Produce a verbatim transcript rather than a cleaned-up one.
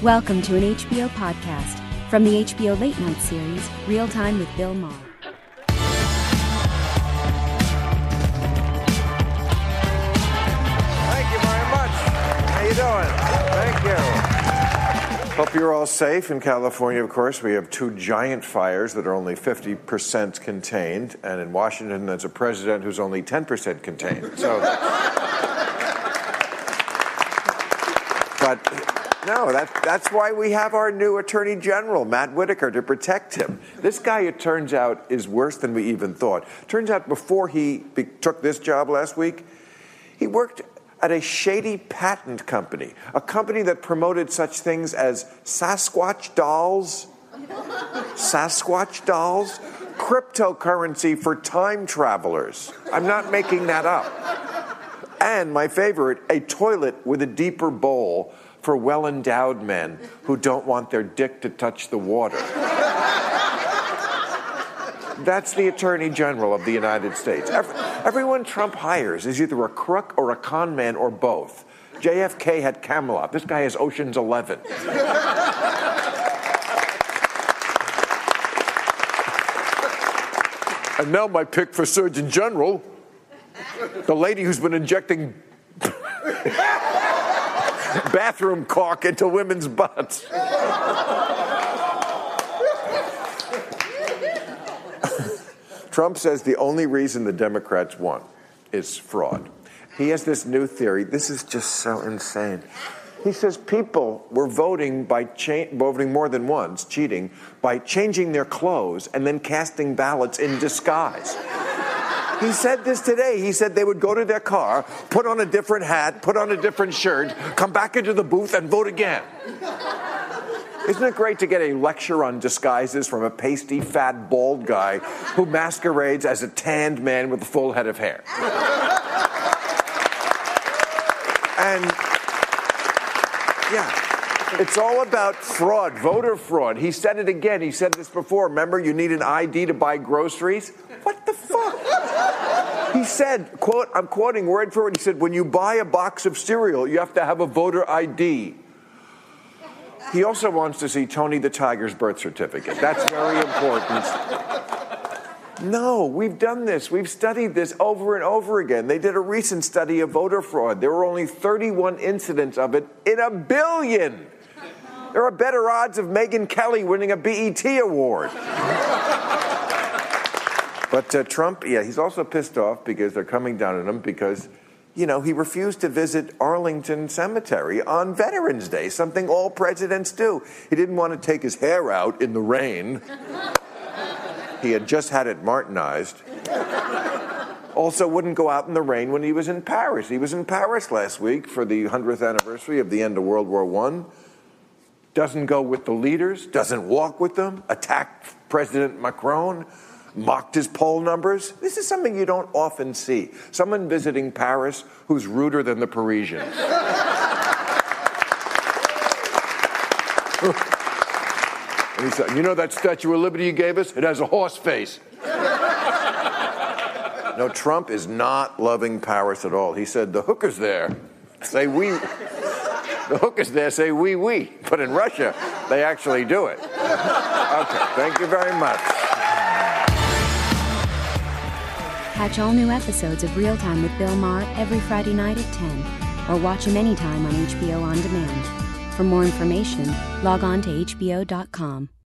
Welcome to an H B O podcast from the H B O Late Night series, Real Time with Bill Maher. Thank you very much. How you doing? Thank you. Hope you're all safe. In California, of course, we have two giant fires that are only fifty percent contained, and in Washington, there's a president who's only ten percent contained. So, but. No, that, that's why we have our new Attorney General, Matt Whitaker, to protect him. This guy, it turns out, is worse than we even thought. Turns out before he be- took this job last week, he worked at a shady patent company, a company that promoted such things as Sasquatch dolls, Sasquatch dolls, cryptocurrency for time travelers. I'm not making that up. And my favorite, a toilet with a deeper bowl for well-endowed men who don't want their dick to touch the water. That's the Attorney General of the United States. Every, everyone Trump hires is either a crook or a con man or both. J F K had Camelot. This guy has Ocean's Eleven. And now my pick for Surgeon General, the lady who's been injecting bathroom caulk into women's butts. Trump says the only reason the Democrats won is fraud. He has this new theory. This is just so insane. He says people were voting by cha- voting more than once, cheating, by changing their clothes and then casting ballots in disguise. He said this today. He said they would go to their car, put on a different hat, put on a different shirt, come back into the booth and vote again. Isn't it great to get a lecture on disguises from a pasty, fat, bald guy who masquerades as a tanned man with a full head of hair? And, yeah, it's all about fraud, voter fraud. He said it again. He said this before. Remember, you need an I D to buy groceries? What the fuck? He said, quote, I'm quoting word for word, he said, when you buy a box of cereal, you have to have a voter I D. He also wants to see Tony the Tiger's birth certificate. That's very important. No, we've done this. We've studied this over and over again. They did a recent study of voter fraud. There were only thirty-one incidents of it in a billion. There are better odds of Megyn Kelly winning a B E T award. But uh, Trump, yeah, he's also pissed off because they're coming down on him because, you know, he refused to visit Arlington Cemetery on Veterans Day, something all presidents do. He didn't want to take his hair out in the rain. He had just had it Martinized. Also wouldn't go out in the rain when he was in Paris. He was in Paris last week for the hundredth anniversary of the end of World War One. Doesn't go with the leaders, doesn't walk with them, attacked President Macron, mocked his poll numbers. This is something you don't often see. Someone visiting Paris who's ruder than the Parisians. And he said, you know that Statue of Liberty you gave us? It has a horse face. No, Trump is not loving Paris at all. He said, the hookers there say we. The hookers there say we, we. But in Russia, they actually do it. Okay, thank you very much. Catch all new episodes of Real Time with Bill Maher every Friday night at ten, or watch him anytime on H B O On Demand. For more information, log on to H B O dot com.